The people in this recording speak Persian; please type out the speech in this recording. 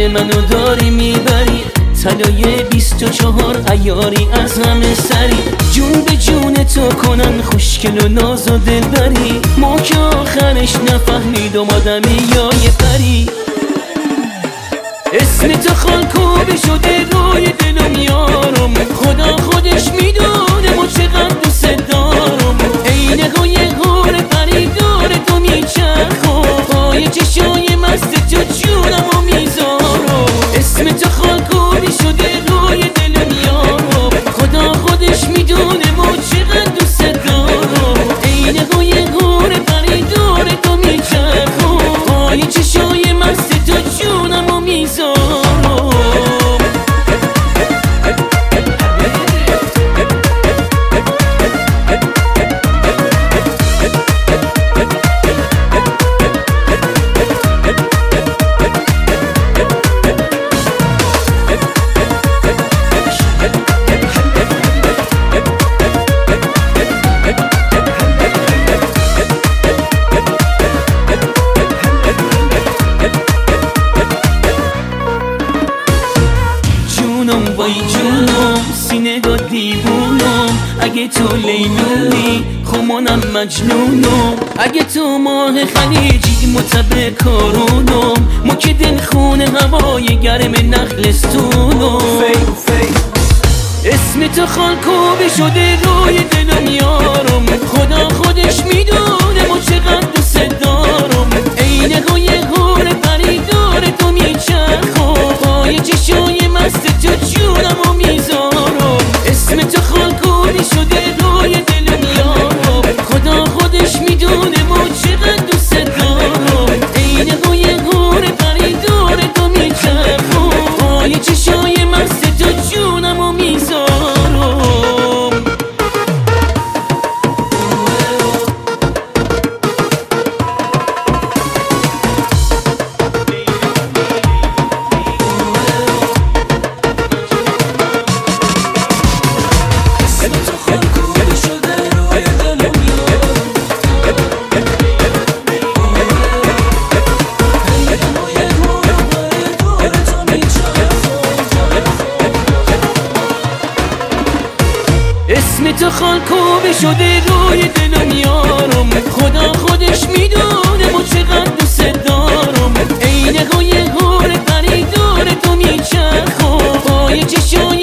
دل منو داری میبری، طلای 24 عیاری از همه سری. جون به جون تو کنن خوشگل و ناز و دلبری، ما که آخرش نفهمیدم آدمی یا یه پری. اسم تو خالکوبی شده روی دلم یارم، خدا خودش میدونه ما چقدر دوست دارم. عین های غور پری دور تو میچرخم، پای چشای مست تو جونمو میذارم. اسم تو خالکوبی شده روی دلم یارم، خدا خودش میدونه ما چقدر دوست دارم. عین های غور پری دور تو میچرخم، پای چشای مست تو جونمو میذارم. وای جونم سینه دا دیوونم، اگه تو لیلونی خب منم مجنونم. اگه تو ماه خلیجی متبع کارونم، ما که دل خونه هوای گرم نخلستونم. اسم تو خالکوبی شده روی دلم یارم، خدا خودش میدونه ما چقدر دوست دارم. عین های غور پری دور تو میچرخم، پای چشای مست تو جونمو میذارم. اسم تو خالکوبی شده روی دلم یارم، خدا خودش میدونه ما چقدر دوست دارم. عین های غور پری دور تو میچرخم، پای چشای مست تو جونمو میذارم. اسم تو خالکوبی شده روی دلم یارم، خدا خودش میدونه ما چقدر دوست دارم. عین های غور پری دور تو میچرخم، پای چشای